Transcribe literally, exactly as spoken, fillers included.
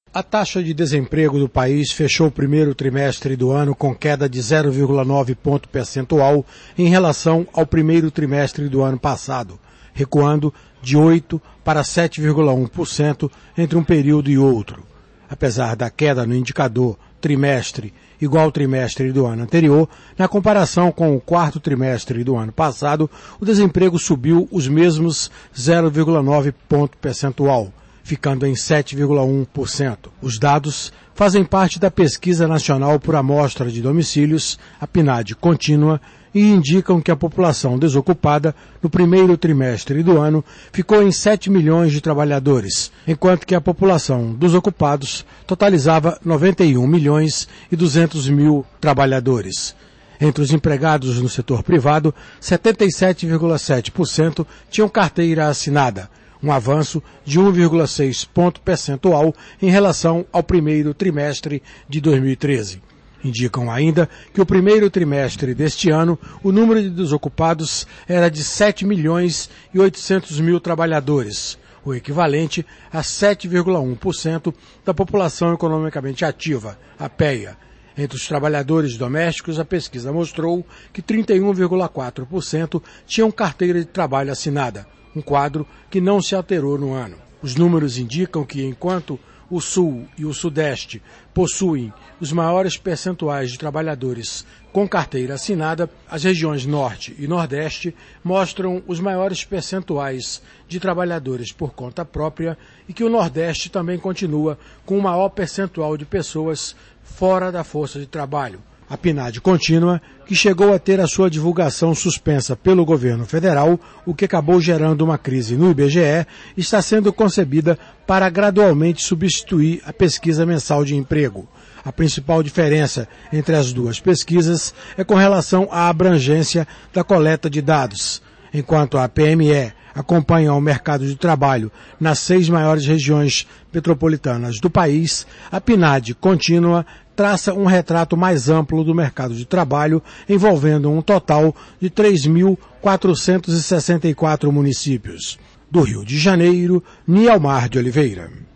A taxa de desemprego do país fechou o primeiro trimestre do ano com queda de zero vírgula nove ponto percentual em relação ao primeiro trimestre do ano passado, recuando de oito para sete vírgula um por cento entre um período e outro. Apesar da queda no indicador trimestre igual ao trimestre do ano anterior, na comparação com o quarto trimestre do ano passado, o desemprego subiu os mesmos zero vírgula nove ponto percentual, ficando em sete vírgula um por cento. Os dados fazem parte da Pesquisa Nacional por Amostra de Domicílios, a PNAD contínua, e indicam que a população desocupada no primeiro trimestre do ano ficou em sete milhões de trabalhadores, enquanto que a população dos ocupados totalizava noventa e um milhões e duzentos mil trabalhadores. Entre os empregados no setor privado, setenta e sete vírgula sete por cento tinham carteira assinada, um avanço de um vírgula seis ponto percentual em relação ao primeiro trimestre de dois mil e treze. Indicam ainda que o primeiro trimestre deste ano, o número de desocupados era de sete milhões e oitocentos mil trabalhadores, o equivalente a sete vírgula um por cento da população economicamente ativa, a P E A. Entre os trabalhadores domésticos, a pesquisa mostrou que trinta e um vírgula quatro por cento tinham carteira de trabalho assinada, um quadro que não se alterou no ano. Os números indicam que, enquanto o Sul e o Sudeste possuem os maiores percentuais de trabalhadores com carteira assinada, as regiões Norte e Nordeste mostram os maiores percentuais de trabalhadores por conta própria e que o Nordeste também continua com o maior percentual de pessoas fora da força de trabalho. A PNAD contínua, que chegou a ter a sua divulgação suspensa pelo governo federal, o que acabou gerando uma crise no I B G E, está sendo concebida para gradualmente substituir a pesquisa mensal de emprego. A principal diferença entre as duas pesquisas é com relação à abrangência da coleta de dados. Enquanto a P M E acompanha o mercado de trabalho nas seis maiores regiões metropolitanas do país, a PNAD contínua traça um retrato mais amplo do mercado de trabalho, envolvendo um total de três mil quatrocentos e sessenta e quatro municípios. Do Rio de Janeiro, Nielmar de Oliveira.